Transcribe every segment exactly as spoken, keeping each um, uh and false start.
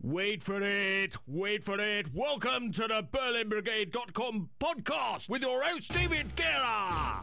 Wait for it, wait for it. Welcome to the Berlin Brigade dot com podcast with your host, David Guerra.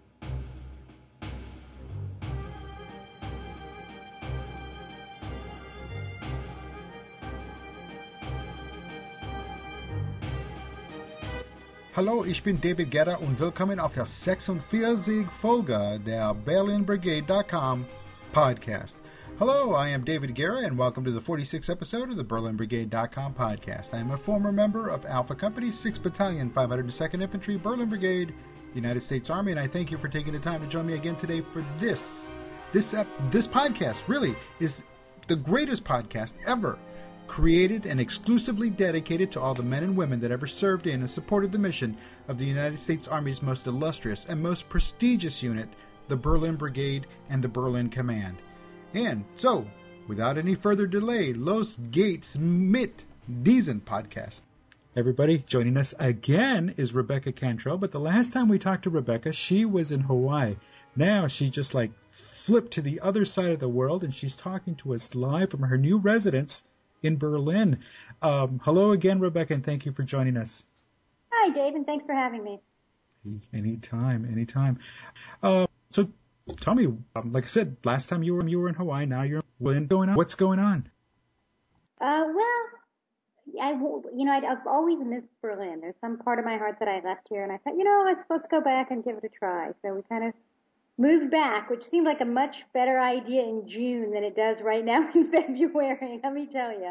Hallo, ich bin David Guerra und willkommen auf der sechsundvierzigsten Folge der Berlin Brigade dot com podcast. Hello, I am David Guerra, and welcome to the forty-sixth episode of the Berlin Brigade dot com podcast. I am a former member of Alpha Company, sixth Battalion, five hundred second Infantry, Berlin Brigade, United States Army, and I thank you for taking the time to join me again today for this. This, uh, this podcast really is the greatest podcast ever, created and exclusively dedicated to all the men and women that ever served in and supported the mission of the United States Army's most illustrious and most prestigious unit, the Berlin Brigade and the Berlin Command. And so, without any further delay, Los Gates mit diesen podcast. Everybody, joining us again is Rebecca Cantrell, but the last time we talked to Rebecca, she was in Hawaii. Now she just like flipped to the other side of the world, and she's talking to us live from her new residence in Berlin. Um, hello again, Rebecca, and thank you for joining us. Hi, Dave, and thanks for having me. Anytime, anytime. Uh, so tell me, um, like I said, last time you were you were in Hawaii, now you're in going on. What's going on? Uh, well, I, you know, I'd, I've always missed Berlin. There's some part of my heart that I left here, and I thought, you know, let's, let's go back and give it a try. So we kind of moved back, which seemed like a much better idea in June than it does right now in February, let me tell you.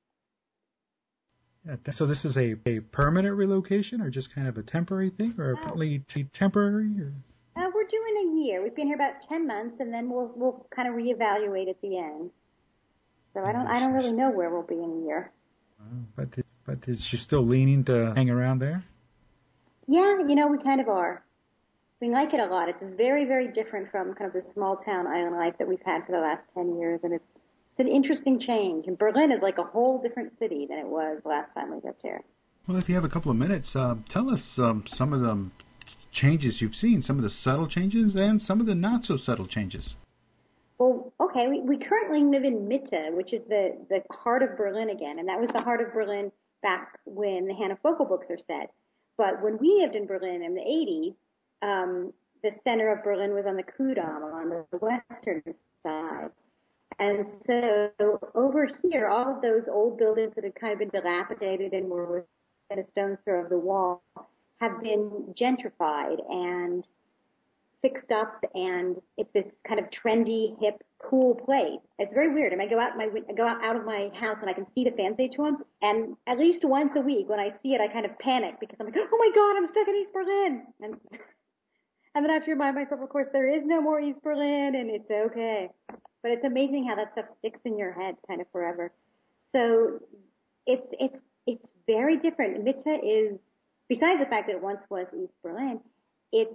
Yeah, so this is a, a permanent relocation, or just kind of a temporary thing, or apparently uh, temporary? Or? Uh, we're doing a year. We've been here about ten months, and then we'll we'll kind of reevaluate at the end. So I don't I don't really know where we'll be in a year. Uh, but it's, but is she still leaning to hang around there? Yeah, you know, we kind of are. We like it a lot. It's very, very different from kind of the small town island life that we've had for the last ten years, and it's, it's an interesting change. And Berlin is like a whole different city than it was last time we lived here. Well, if you have a couple of minutes, uh, tell us um, some of the changes you've seen, some of the subtle changes and some of the not so subtle changes. Well, okay, we, we currently live in Mitte, which is the, the heart of Berlin again, and that was the heart of Berlin back when the Hannah Focal books are set. But when we lived in Berlin in the eighties, Um, the center of Berlin was on the Kudamm, on the western side. And so over here, all of those old buildings that had kind of been dilapidated and were within a stone's throw of the wall have been gentrified and fixed up, and it's this kind of trendy, hip, cool place. It's very weird. And I go out my I go out, out of my house and I can see the Fernsehturm, and at least once a week when I see it, I kind of panic because I'm like, oh my God, I'm stuck in East Berlin. And And then I have to remind myself, of course, there is no more East Berlin, and it's okay. But it's amazing how that stuff sticks in your head kind of forever. So it's it's it's very different. Mitte is, besides the fact that it once was East Berlin, it's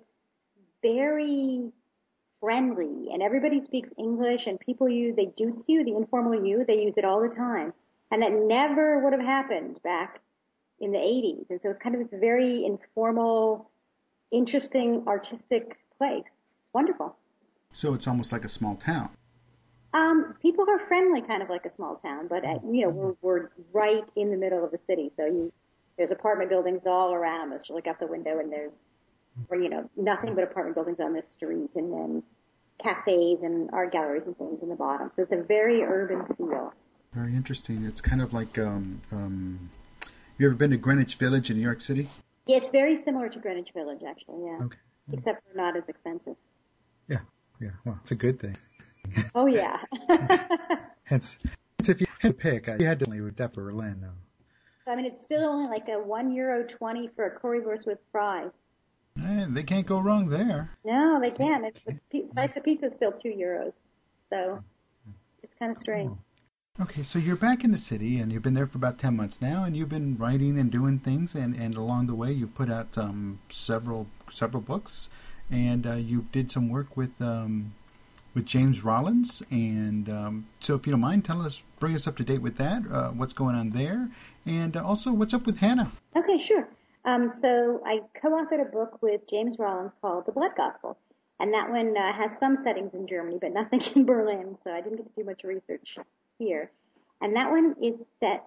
very friendly, and everybody speaks English, and people use, they dudes you, the informal you, they use it all the time. And that never would have happened back in the eighties. And so it's kind of this very informal, interesting, artistic place. It's wonderful. So it's almost like a small town. Um, people are friendly, kind of like a small town, but uh, you know, we're, we're right in the middle of the city. So you, there's apartment buildings all around us. You look out the window and there's, or, you know, nothing but apartment buildings on the street, and then cafes and art galleries and things in the bottom. So it's a very urban feel. Very interesting. It's kind of like, um, um, you ever been to Greenwich Village in New York City? Yeah, it's very similar to Greenwich Village, actually, yeah. Okay. Except for not as expensive. Yeah, yeah. Well, it's a good thing. Oh, yeah. Hence, if you had to pick, you had to leave that for Berlin, though. So, I mean, it's still only like a one euro twenty for a currywurst with fries. Eh, they can't go wrong there. No, they can't. It's, the slice of pizza is still two euros. So it's kind of strange. Okay, so you're back in the city, and you've been there for about ten months now, and you've been writing and doing things, and, and along the way you've put out um, several several books, and uh, you've did some work with um, with James Rollins, and um, so if you don't mind, tell us, bring us up to date with that, uh, what's going on there, and also what's up with Hannah. Okay, sure. Um, so I co-authored a book with James Rollins called The Blood Gospel, and that one uh, has some settings in Germany, but nothing in Berlin, so I didn't get to do much research here. And that one is set,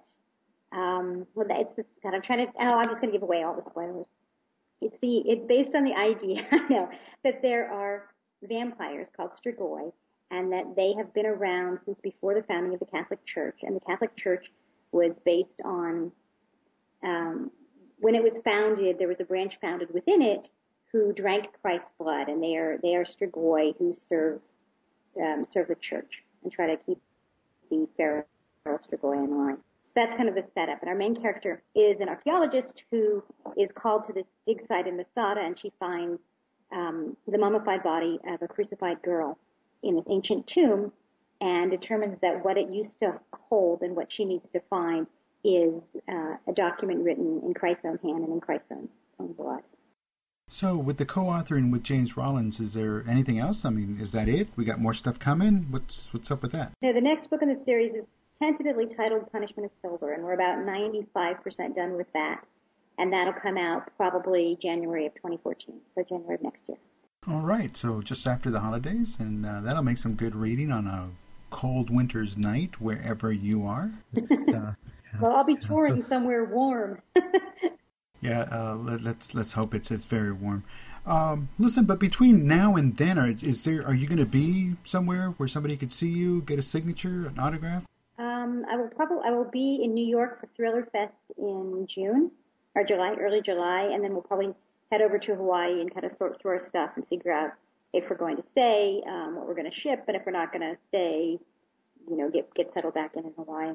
um, well, it's, this, God, I'm trying to, oh, I'm just going to give away all the spoilers. It's the, it's based on the idea, I know, that there are vampires called Strigoi, and that they have been around since before the founding of the Catholic Church. And the Catholic Church was based on, um, when it was founded, there was a branch founded within it who drank Christ's blood, and they are they are Strigoi who serve um, serve the church and try to keep the feral Strigoi in line. That's kind of the setup. And our main character is an archaeologist who is called to this dig site in Masada, and she finds um, the mummified body of a crucified girl in this ancient tomb, and determines that what it used to hold and what she needs to find is uh, a document written in Christ's own hand and in Christ's own, own blood. So with the co-authoring with James Rollins, is there anything else? I mean, is that it? We got more stuff coming? What's what's up with that? No, the next book in the series is tentatively titled Punishment of Silver, and we're about ninety-five percent done with that. And that'll come out probably January of twenty fourteen, so January of next year. All right, so just after the holidays, and uh, that'll make some good reading on a cold winter's night wherever you are. uh, well, I'll be touring so, somewhere warm. yeah, uh, let, let's let's hope it's it's very warm. Um, listen, but between now and then, are, is there are you going to be somewhere where somebody could see you, get a signature, an autograph? Um, I will probably I will be in New York for Thriller Fest in June or July, early July, and then we'll probably head over to Hawaii and kind of sort through our stuff and figure out if we're going to stay, um, what we're going to ship, and if we're not going to stay, you know, get get settled back in in Hawaii.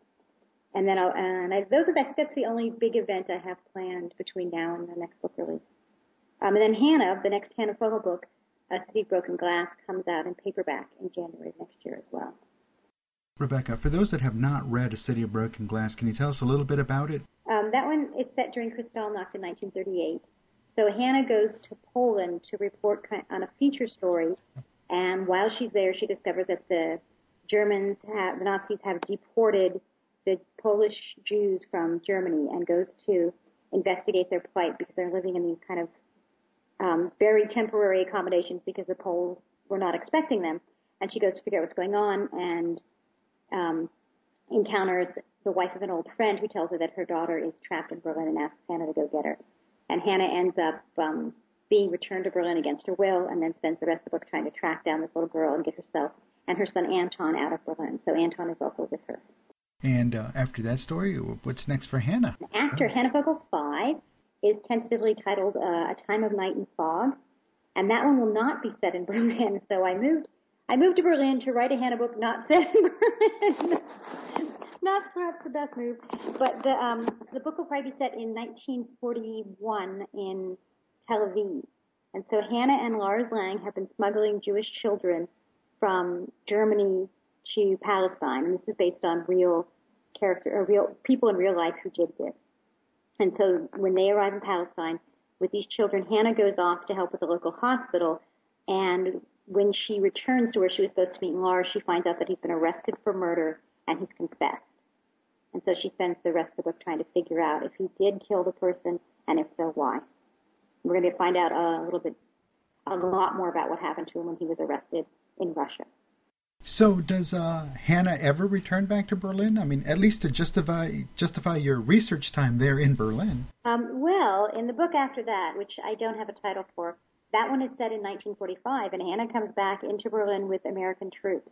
And then I'll, and I, those are the, that's the only big event I have planned between now and the next book release. Um, and then Hannah, the next Hannah Fogel book, A City of Broken Glass, comes out in paperback in January of next year as well. Rebecca, for those that have not read A City of Broken Glass, can you tell us a little bit about it? Um, that one is set during Kristallnacht in nineteen thirty-eight. So Hannah goes to Poland to report on a feature story, and while she's there, she discovers that the Germans have, the Nazis have deported the Polish Jews from Germany, and goes to investigate their plight because they're living in these kind of um, very temporary accommodations because the Poles were not expecting them. And she goes to figure out what's going on, and um, encounters the wife of an old friend who tells her that her daughter is trapped in Berlin and asks Hannah to go get her. And Hannah ends up um, being returned to Berlin against her will, and then spends the rest of the book trying to track down this little girl and get herself and her son Anton out of Berlin. So Anton is also with her. And uh, after that story, what's next for Hannah? After Hannah Fogel five is tentatively titled uh, A Time of Night and Fog, and that one will not be set in Berlin. So I moved I moved to Berlin to write a Hannah book not set in Berlin. Not perhaps the best move, but the um, the book will probably be set in nineteen forty-one in Tel Aviv. And so Hannah and Lars Lang have been smuggling Jewish children from Germany to Palestine, and this is based on real character, or real people in real life who did this. And so when they arrive in Palestine with these children, Hannah goes off to help with the local hospital, and when she returns to where she was supposed to meet Lars, she finds out that he's been arrested for murder and he's confessed. And so she spends the rest of the book trying to figure out if he did kill the person, and if so, why. We're going to find out a little bit, a lot more about what happened to him when he was arrested in Russia. So does uh, Hannah ever return back to Berlin? I mean, at least to justify justify your research time there in Berlin. Um, well, in the book after that, which I don't have a title for, that one is set in nineteen forty-five, and Hannah comes back into Berlin with American troops.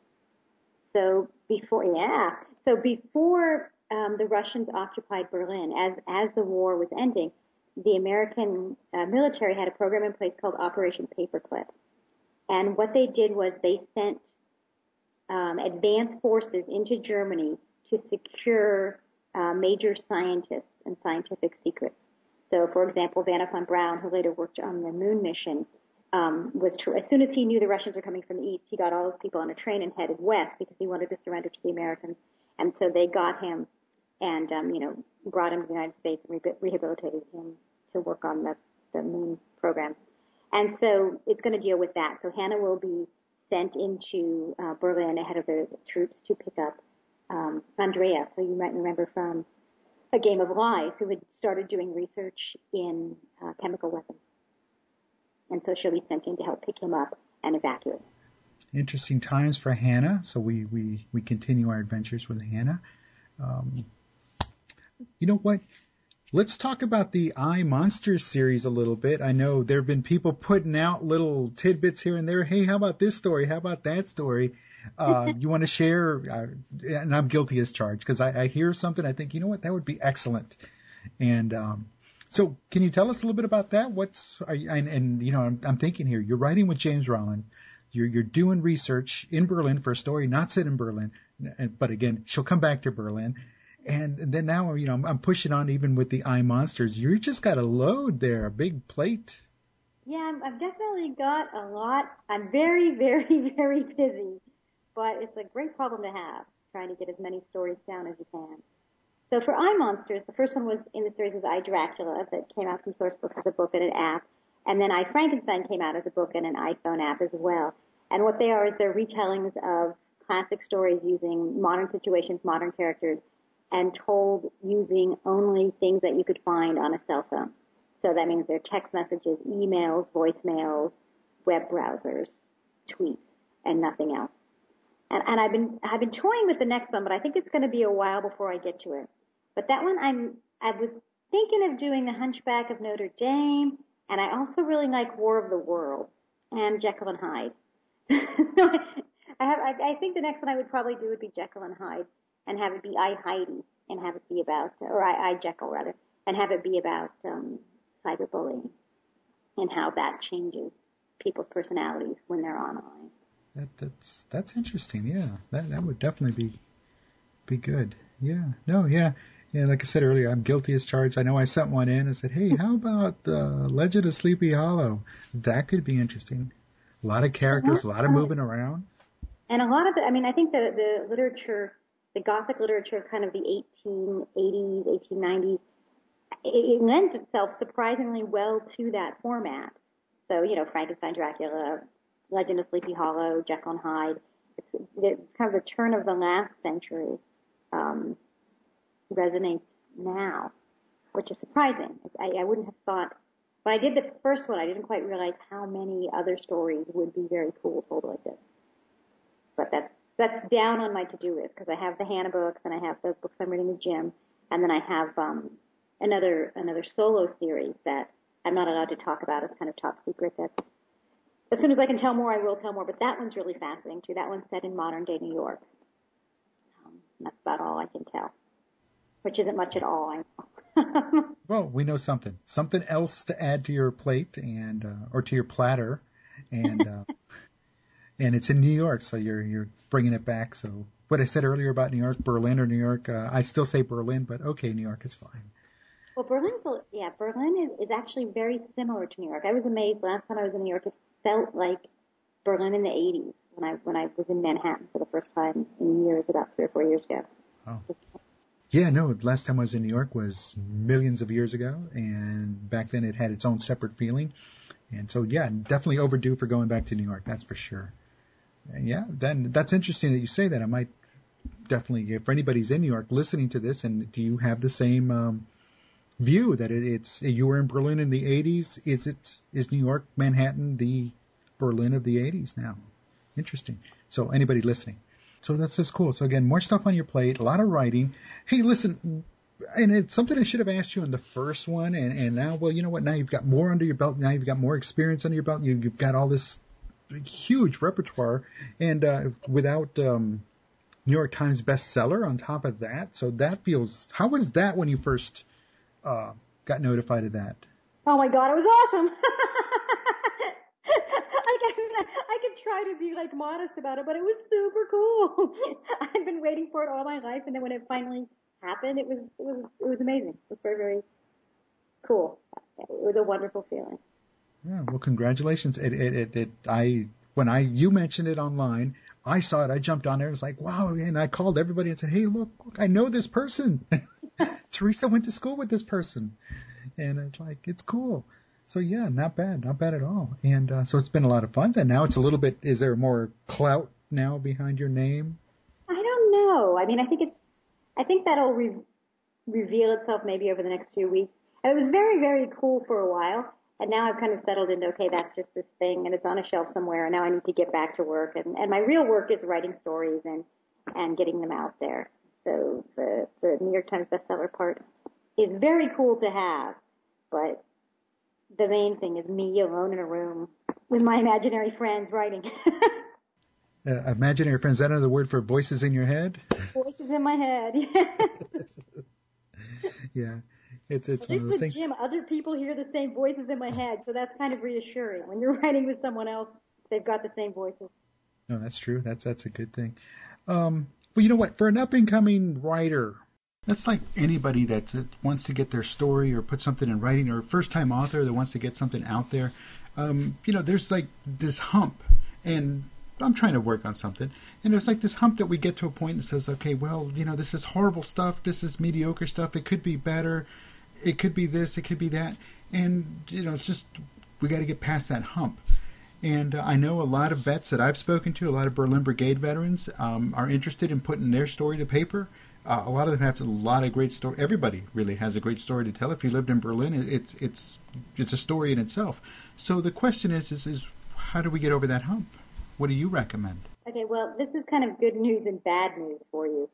So before, yeah, so before um, the Russians occupied Berlin, as as the war was ending, the American uh, military had a program in place called Operation Paperclip, and what they did was they sent um, advanced forces into Germany to secure uh, major scientists and scientific secrets. So, for example, Wernher von Braun, who later worked on the moon mission, um, was tr- as soon as he knew the Russians were coming from the east, he got all those people on a train and headed west because he wanted to surrender to the Americans. And so they got him and, um, you know, brought him to the United States and re- rehabilitated him to work on the, the moon program. And so it's going to deal with that. So Hannah will be sent into uh, Berlin ahead of the troops to pick up um, Andrea, who you might remember from A Game of Lies, who had started doing research in uh, chemical weapons. And so she'll be sent in to help pick him up and evacuate. interesting times for Hannah. So we, we, we continue our adventures with Hannah. Um, you know what? Let's talk about the I, Monsters series a little bit. I know there have been people putting out little tidbits here and there. Hey, how about this story? How about that story? Uh, you want to share? Uh, and I'm guilty as charged because I, I hear something. I think, you know what? That would be excellent. And um, so can you tell us a little bit about that? What's are you, and, and, you know, I'm, I'm thinking here, you're writing with James Rowland. You're, you're doing research in Berlin for a story not set in Berlin. But again, she'll come back to Berlin. And then now, you know, I'm pushing on even with the I, Monsters. You just got a load there, a big plate. Yeah, I've definitely got a lot. I'm very, very, very busy. But it's a great problem to have, trying to get as many stories down as you can. So for I, Monsters, the first one was in the series was I, Dracula, that came out from Sourcebooks as a book and an app. And then I, Frankenstein came out as a book and an iPhone app as well. And what they are is they're retellings of classic stories using modern situations, modern characters, and told using only things that you could find on a cell phone. So that means they're text messages, emails, voicemails, web browsers, tweets, and nothing else. And, and I've been I've been toying with the next one, but I think it's going to be a while before I get to it. But that one, I'm I was thinking of doing The Hunchback of Notre Dame, and I also really like War of the Worlds and Jekyll and Hyde. so I have I, I think the next one I would probably do would be Jekyll and Hyde, and have it be I, Heidi, and have it be about, or I, I Jekyll rather, and have it be about um, cyberbullying and how that changes people's personalities when they're online. That, that's that's interesting. Yeah, that that would definitely be be good. Yeah, no, yeah, yeah. Like I said earlier, I'm guilty as charged. I know I sent one in and said, hey, how about the Legend of Sleepy Hollow? That could be interesting. A lot of characters, a lot of moving around, and a lot of the. I mean, I think the the literature. The Gothic literature of kind of the eighteen eighties, eighteen nineties, it, it lends itself surprisingly well to that format. So, you know, Frankenstein, Dracula, Legend of Sleepy Hollow, Jekyll and Hyde. It's, it's kind of the turn of the last century um, resonates now, which is surprising. I, I wouldn't have thought, when I did the first one, I didn't quite realize how many other stories would be very cool told like this. But that's That's down on my to-do list because I have the Hannah books and I have the books I'm reading with Jim, and then I have um, another another solo series that I'm not allowed to talk about. It's kind of top secret. That as soon as I can tell more, I will tell more. But that one's really fascinating too. That one's set in modern day New York. Um, that's about all I can tell, which isn't much at all. I know. Well, we know something, something else to add to your plate and uh, or to your platter, and. Uh, And it's in New York, so you're you're bringing it back. So what I said earlier about New York, Berlin or New York, uh, I still say Berlin, but okay, New York is fine. Well, Berlin's yeah, Berlin is, is actually very similar to New York. I was amazed last time I was in New York. It felt like Berlin in the eighties when I when I was in Manhattan for the first time in years, about three or four years ago. Oh. Yeah, no, last time I was in New York was millions of years ago, and back then it had its own separate feeling. And so, yeah, definitely overdue for going back to New York, that's for sure. Yeah, then that's interesting that you say that. I might definitely, if anybody's in New York listening to this, and do you have the same um, view that it, it's you were in Berlin in the eighties? Is it is New York, Manhattan, the Berlin of the eighties now? Interesting. So anybody listening, so that's just cool. So again, more stuff on your plate, a lot of writing. Hey, listen, and it's something I should have asked you in the first one, and, and now, well, you know what? Now you've got more under your belt. Now you've got more experience under your belt. You, you've got all this huge repertoire, and uh, without um, New York Times bestseller on top of that, so that feels. How was that when you first uh, got notified of that? Oh my God, it was awesome! I can I could try to be like modest about it, but it was super cool. I've been waiting for it all my life, and then when it finally happened, it was it was it was amazing. It was very very cool. It was a wonderful feeling. Yeah, well, congratulations. It, it, it, it, I, when I, you mentioned it online, I saw it, I jumped on there, it was like, wow, and I called everybody and said, hey, look, look, I know this person. Teresa went to school with this person. And it's like, it's cool. So yeah, not bad, not bad at all. And, uh, so it's been a lot of fun. Then now it's a little bit, is there more clout now behind your name? I don't know. I mean, I think it's, I think that'll re- reveal itself maybe over the next few weeks. And it was very, very cool for a while. And now I've kind of settled into, okay, that's just this thing, and it's on a shelf somewhere, and now I need to get back to work. And, and my real work is writing stories and, and getting them out there. So the, the New York Times bestseller part is very cool to have, but the main thing is me alone in a room with my imaginary friends writing. uh, imaginary friends, is that another word for voices in your head? Voices in my head. Yeah. It's it's well, one of those with things. Jim, other people hear the same voices in my head, so that's kind of reassuring. When you're writing with someone else, they've got the same voices. No, that's true. That's that's a good thing. Um, well, you know what? For an up-and-coming writer, that's like anybody that's, that wants to get their story or put something in writing, or a first-time author that wants to get something out there. Um, you know, there's like this hump, and I'm trying to work on something, and there's like this hump that we get to a point that says, okay, well, you know, this is horrible stuff. This is mediocre stuff. It could be better. It could be this, it could be that. And, you know, it's just, we got to get past that hump. And uh, I know a lot of vets that I've spoken to, a lot of Berlin Brigade veterans, um, are interested in putting their story to paper. Uh, a lot of them have a lot of great story. Everybody really has a great story to tell. If you lived in Berlin, it's it's it's a story in itself. So the question is, is, is how do we get over that hump? What do you recommend? Okay, well, this is kind of good news and bad news for you.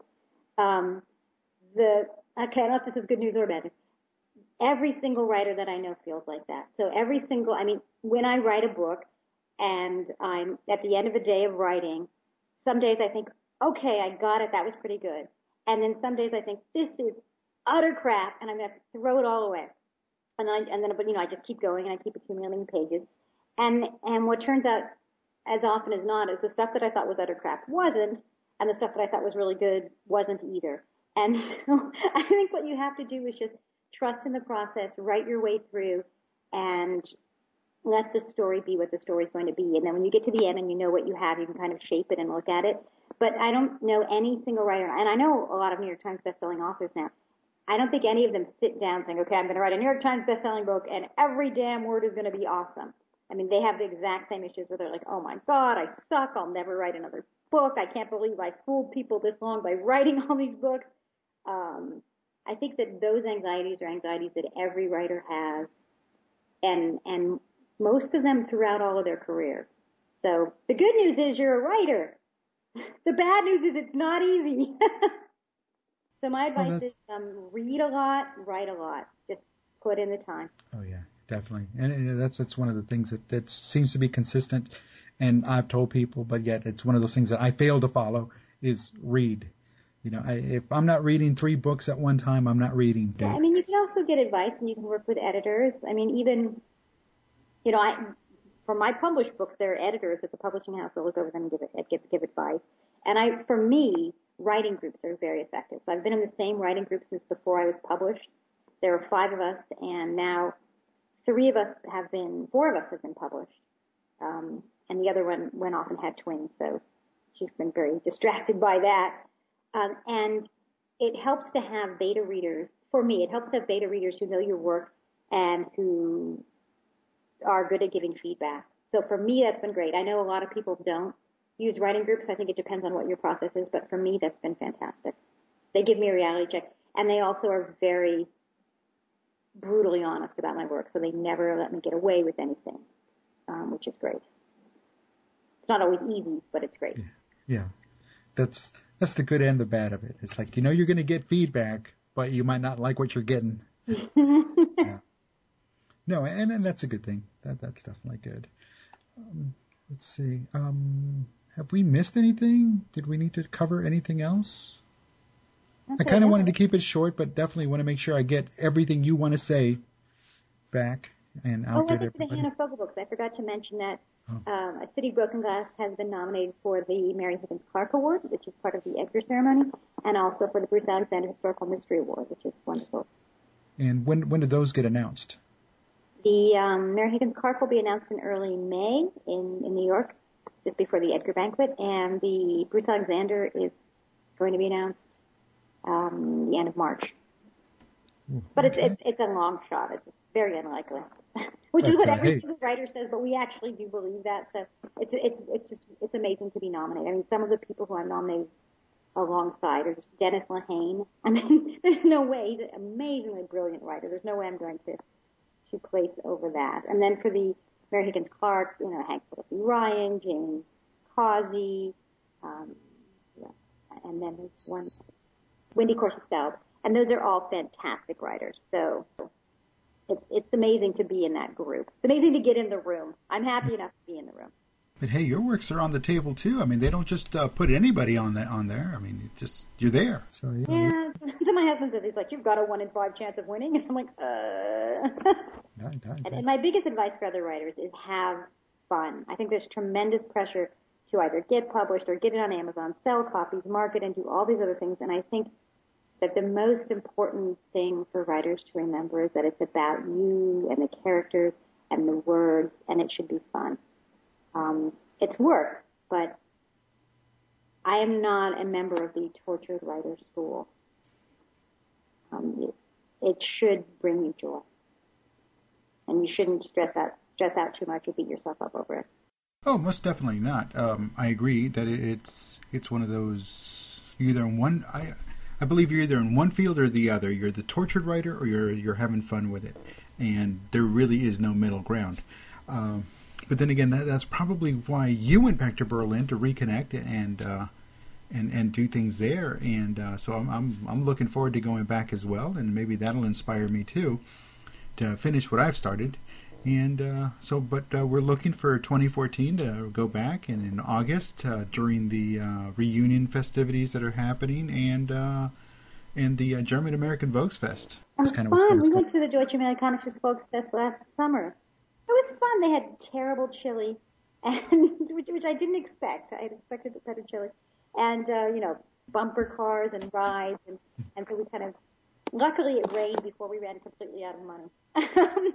Um, the okay, I don't know if this is good news or bad news. Every single writer that I know feels like that. So every single, I mean, when I write a book and I'm at the end of a day of writing, some days I think, okay, I got it, that was pretty good. And then some days I think, this is utter crap, and I'm going to throw it all away. And then, I, and then, but you know, I just keep going and I keep accumulating pages. And, and what turns out, as often as not, is the stuff that I thought was utter crap wasn't, and the stuff that I thought was really good wasn't either. And so I think what you have to do is just trust in the process, write your way through, and let the story be what the story's going to be. And then when you get to the end and you know what you have, you can kind of shape it and look at it. But I don't know any single writer, and I know a lot of New York Times bestselling authors now. I don't think any of them sit down saying, okay, I'm going to write a New York Times bestselling book, and every damn word is going to be awesome. I mean, they have the exact same issues where they're like, oh my God, I suck. I'll never write another book. I can't believe I fooled people this long by writing all these books. Um, I think that those anxieties are anxieties that every writer has, and and most of them throughout all of their career. So the good news is you're a writer. The bad news is it's not easy. So my advice well, is um, read a lot, write a lot. Just put in the time. Oh, yeah, definitely. And that's that's one of the things that, that seems to be consistent, and I've told people, but yet it's one of those things that I fail to follow, is read. You know, I, if I'm not reading three books at one time, I'm not reading. Yeah, I mean, you can also get advice, and you can work with editors. I mean, even, you know, I, for my published books, there are editors at the publishing house that look over them and give, it, give, give advice. And I, for me, writing groups are very effective. So I've been in the same writing group since before I was published. There are five of us, and now three of us have been, four of us have been published. Um, and the other one went off and had twins, so she's been very distracted by that. Um, and it helps to have beta readers. For me, it helps to have beta readers who know your work and who are good at giving feedback. So for me, that's been great. I know a lot of people don't use writing groups. I think it depends on what your process is, but for me, that's been fantastic. They give me a reality check, and they also are very brutally honest about my work, so they never let me get away with anything, um, which is great. It's not always easy, but it's great. Yeah, yeah. That's that's the good and the bad of it. It's like, you know, you're going to get feedback, but you might not like what you're getting. Yeah. No, and, and that's a good thing. That that's definitely good. Um, let's see. Um, have we missed anything? Did we need to cover anything else? Okay, I kind of wanted to keep it short, but definitely want to make sure I get everything you want to say back and out there. Oh, to the Hannah Fogle books. I forgot to mention that oh. um, A City of Broken Glass has been nominated for the Mary Higgins Clark Award, which is part of the Edgar ceremony, and also for the Bruce Alexander Historical Mystery Award, which is wonderful. And when when did those get announced? The um, Mary Higgins Clark will be announced in early May in, in New York, just before the Edgar banquet, and the Bruce Alexander is going to be announced um, the end of March. Ooh, but okay. it's, it's it's a long shot. It's very unlikely, which is what every single writer says. But we actually do believe that. So it's it's it's just it's amazing to be nominated. I mean, some of the people who I'm nominated alongside are just Dennis Lehane. I mean, there's no way. He's an amazingly brilliant writer. There's no way I'm going to to place over that. And then for the Mary Higgins Clark, you know, Hank Phillips Ryan, James Causey, um, yeah, and then there's one, Wendy Corsi-Staub, and those are all fantastic writers. So it's it's amazing to be in that group. It's amazing to get in the room. I'm happy enough to be in the room. But hey, your works are on the table too. I mean, they don't just uh, put anybody on the, on there. I mean, it just you're there. So you know. Yeah. So my husband says, he's like, you've got a one in five chance of winning, and I'm like, uh. Darn, darn, and, and my biggest advice for other writers is have fun. I think there's tremendous pressure to either get published or get it on Amazon, sell copies, market, and do all these other things. And I think that the most important thing for writers to remember is that it's about you and the characters and the words, and it should be fun. Um, it's work, but I am not a member of the Tortured Writer School. Um, it, it should bring you joy, and you shouldn't stress out stress out too much or beat yourself up over it. Oh, most definitely not. Um, I agree that it, it's it's one of those you're either in one. I I believe you're either in one field or the other. You're the tortured writer, or you're you're having fun with it, and there really is no middle ground. Um, But then again, that, that's probably why you went back to Berlin to reconnect and uh, and and do things there. And uh, so I'm I'm I'm looking forward to going back as well, and maybe that'll inspire me too to finish what I've started. And uh, so, but uh, we're looking for twenty fourteen to go back, and in August uh, during the uh, reunion festivities that are happening, and uh, and the uh, German American Volksfest. It was fun. We went to the Deutsche Amerikanisches Volksfest last summer. It was fun. They had terrible chili, and which, which I didn't expect. I had expected better chili, and uh, you know, bumper cars and rides, and, and so we kind of. Luckily, it rained before we ran completely out of money.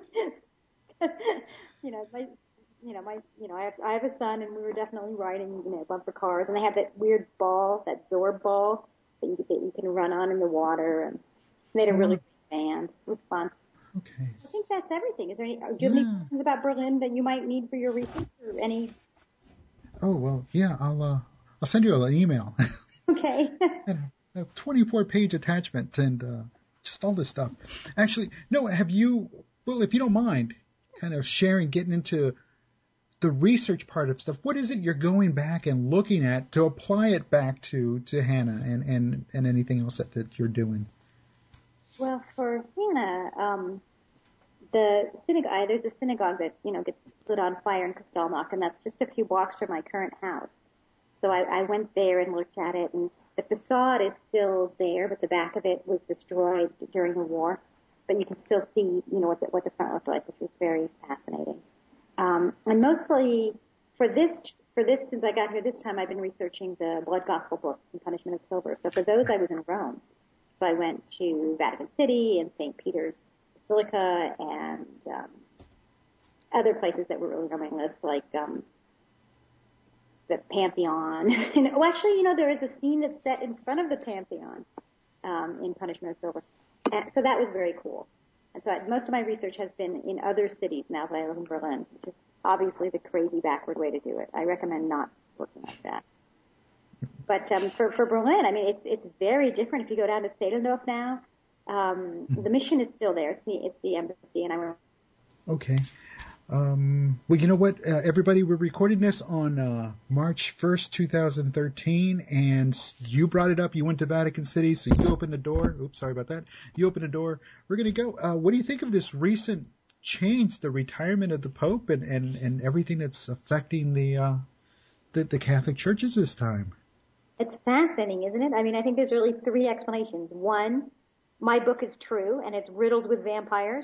you know, my, you know, my, you know, I have, I have a son, and we were definitely riding, you know, bumper cars, and they have that weird ball, that Zorb ball that you, that you can run on in the water, and they had a really great band. It was fun. Okay. I think that's everything. Is there any, do you have yeah. any questions about Berlin that you might need for your research or any? Oh, well, yeah, I'll, uh, I'll send you an email. Okay. and a twenty-four page attachment and, uh, just all this stuff. Actually, no, have you, well, if you don't mind kind of sharing, getting into the research part of stuff, what is it you're going back and looking at to apply it back to, to Hannah and, and, and anything else that, that you're doing? Well, for Hannah, um, the synagogue, there's a synagogue that, you know, gets lit on fire in Kristallnacht, and that's just a few blocks from my current house. So I, I went there and looked at it, and the facade is still there, but the back of it was destroyed during the war. But you can still see, you know, what the, what the front looked like, which was very fascinating. Um, and mostly for this, for this, since I got here this time, I've been researching the Blood Gospel books and Punishment of Silver. So for those, I was in Rome. So I went to Vatican City and Saint Peter's Basilica and um, other places that were really on my list, like um, the Pantheon. and, oh, actually, you know, there is a scene that's set in front of the Pantheon um, in Punishment of Silver. And so that was very cool. And so I, most of my research has been in other cities now that I live in Berlin, which is obviously the crazy backward way to do it. I recommend not working like that. But um, for, for Berlin, I mean, it's it's very different. If you go down to Sedendorf now, um, the mission is still there. It's the, it's the embassy, and I'm. Okay. Um, well, you know what, uh, everybody, we're recording this on uh, March first, twenty thirteen, and you brought it up. You went to Vatican City, so you opened the door. Oops, sorry about that. You opened the door. We're going to go. Uh, what do you think of this recent change, the retirement of the Pope, and, and, and everything that's affecting the, uh, the the Catholic churches this time? It's fascinating, isn't it? I mean, I think there's really three explanations. One, my book is true, and it's riddled with vampires.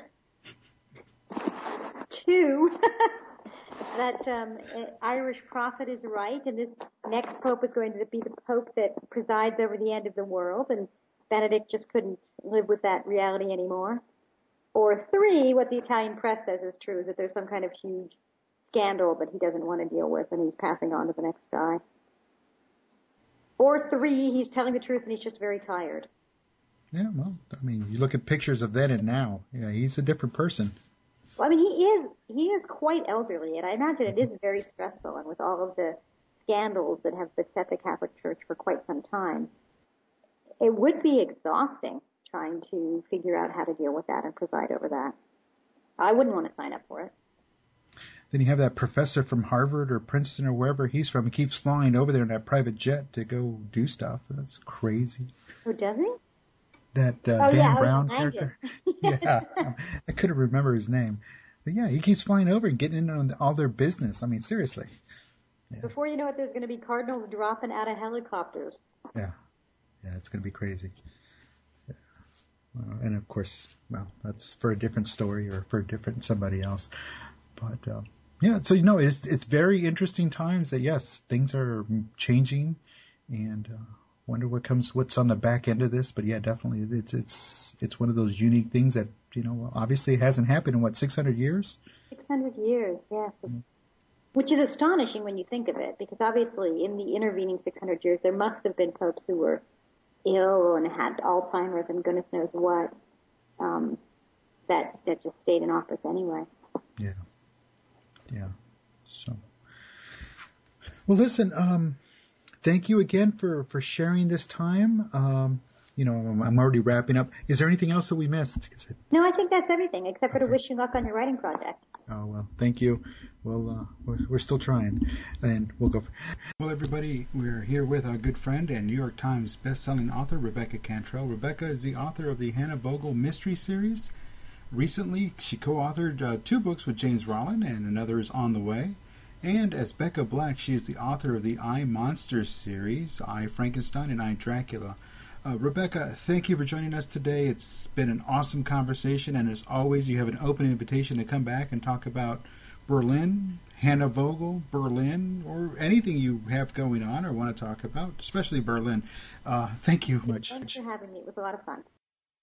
Two, that um, Irish prophet is right, and this next pope is going to be the pope that presides over the end of the world, and Benedict just couldn't live with that reality anymore. Or three, what the Italian press says is true, is that there's some kind of huge scandal that he doesn't want to deal with, and he's passing on to the next guy. Or three, he's telling the truth, and he's just very tired. Yeah, well, I mean, you look at pictures of then and now. Yeah, he's a different person. Well, I mean, he is he is quite elderly, and I imagine it is very stressful. And with all of the scandals that have beset the Catholic Church for quite some time, it would be exhausting trying to figure out how to deal with that and preside over that. I wouldn't want to sign up for it. Then you have that professor from Harvard or Princeton or wherever he's from. He keeps flying over there in that private jet to go do stuff. That's crazy. Oh, does he? That uh, oh, Dan yeah, Brown character. Yeah, I couldn't remember his name. But yeah, he keeps flying over and getting in on all their business. I mean, seriously. Yeah. Before you know it, there's going to be cardinals dropping out of helicopters. Yeah, yeah, it's going to be crazy. Yeah. Uh, and of course, well, that's for a different story or for a different somebody else. But uh, yeah, so you know, it's it's very interesting times. That yes, things are changing, and uh, wonder what comes, what's on the back end of this. But yeah, definitely, it's it's it's one of those unique things that, you know, obviously it hasn't happened in what, six hundred years. Six hundred years, yes. Mm-hmm. Which is astonishing when you think of it, because obviously in the intervening six hundred years, there must have been popes who were ill and had Alzheimer's and goodness knows what, um, that that just stayed in office anyway. Yeah. Yeah. So, well, listen, um, thank you again for, for sharing this time. Um, you know, I'm already wrapping up. Is there anything else that we missed? No, I think that's everything, except for to wish you luck on your writing project. Oh, well, thank you. Well, uh, we're, we're still trying, and we'll go. For... Well, everybody, we're here with our good friend and New York Times best-selling author, Rebecca Cantrell. Rebecca is the author of the Hannah Vogel Mystery Series. Recently, she co-authored uh, two books with James Rollin, and another is on the way. And as Becca Black, she is the author of the I, Monsters series, I, Frankenstein, and I, Dracula. Uh, Rebecca, thank you for joining us today. It's been an awesome conversation, and as always, you have an open invitation to come back and talk about Berlin, Hannah Vogel, Berlin, or anything you have going on or want to talk about, especially Berlin. Uh, thank you much. Thanks for having me. It was a lot of fun.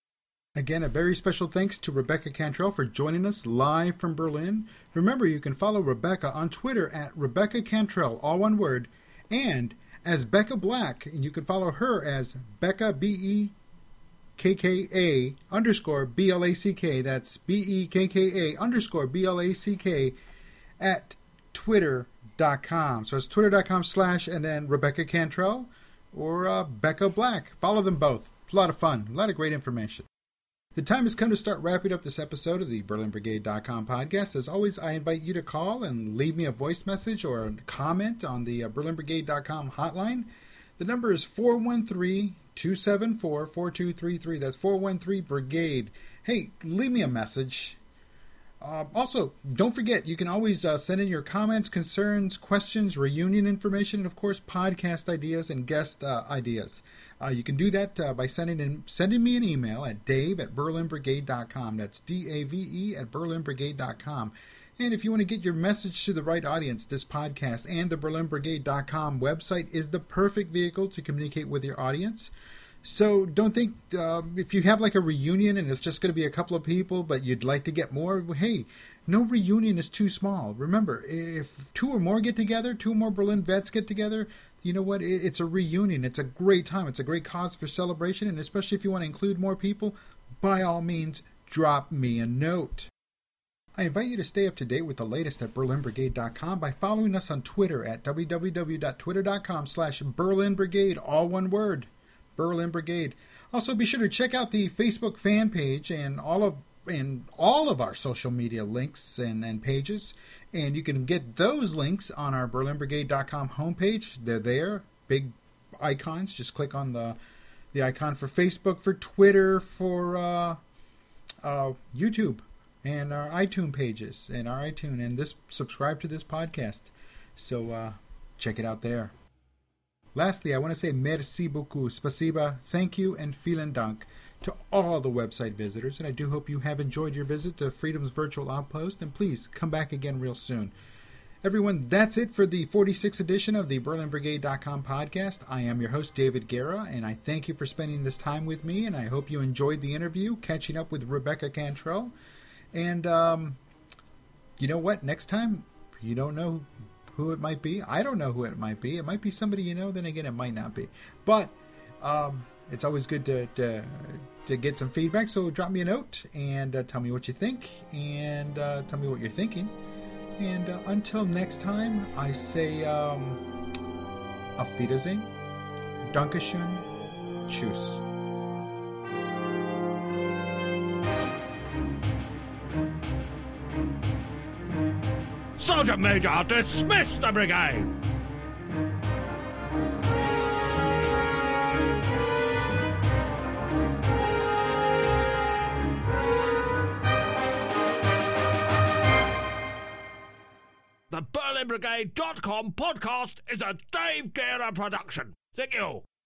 Again, a very special thanks to Rebecca Cantrell for joining us live from Berlin. Remember, you can follow Rebecca on Twitter at Rebecca Cantrell, all one word, and as Becca Black, and you can follow her as Becca, B E K K A underscore B L A C K. That's B E K K A underscore B L A C K at twitter dot com. So it's twitter.com slash and then Rebecca Cantrell or uh, Becca Black. Follow them both. It's a lot of fun. A lot of great information. The time has come to start wrapping up this episode of the Berlin Brigade dot com podcast. As always, I invite you to call and leave me a voice message or a comment on the uh, Berlin Brigade dot com hotline. The number is four one three, two seven four, four two three three. That's four one three Brigade. Hey, leave me a message. Uh, also, don't forget, you can always uh, send in your comments, concerns, questions, reunion information, and of course, podcast ideas and guest uh, ideas. Uh, you can do that uh, by sending in, sending me an email at dave at berlin brigade dot com. That's D A V E at berlin brigade dot com. And if you want to get your message to the right audience, this podcast and the berlin brigade dot com website is the perfect vehicle to communicate with your audience. So don't think uh, if you have like a reunion and it's just going to be a couple of people, but you'd like to get more, hey, no reunion is too small. Remember, if two or more get together, two or more Berlin vets get together, you know what? It's a reunion. It's a great time. It's a great cause for celebration. And especially if you want to include more people, by all means, drop me a note. I invite you to stay up to date with the latest at berlin brigade dot com by following us on Twitter at w w w dot twitter dot com slash berlin brigade, all one word, Berlin Brigade. Also, be sure to check out the Facebook fan page and all of and all of our social media links and, and pages. And you can get those links on our berlin brigade dot com homepage. They're there, big icons. Just click on the the icon for Facebook, for Twitter, for uh, uh, YouTube, and our iTunes pages, and our iTunes, and this subscribe to this podcast. So uh, check it out there. Lastly, I want to say merci beaucoup, spasiba, thank you, and vielen Dank to all the website visitors, and I do hope you have enjoyed your visit to Freedom's Virtual Outpost, and please come back again real soon. Everyone, that's it for the forty-sixth edition of the berlin brigade dot com podcast. I am your host, David Guerra, and I thank you for spending this time with me, and I hope you enjoyed the interview, catching up with Rebecca Cantrell. And, um, you know what? Next time, you don't know who it might be. I don't know who it might be. It might be somebody you know, then again, it might not be. But, um... it's always good to, to to get some feedback, so drop me a note and uh, tell me what you think, and uh, tell me what you're thinking. And uh, until next time, I say, um, Auf Wiedersehen, Dankeschön, Tschüss. Sergeant Major, dismiss the brigade! The Berlin Brigade dot com podcast is a Dave Guerra production. Thank you.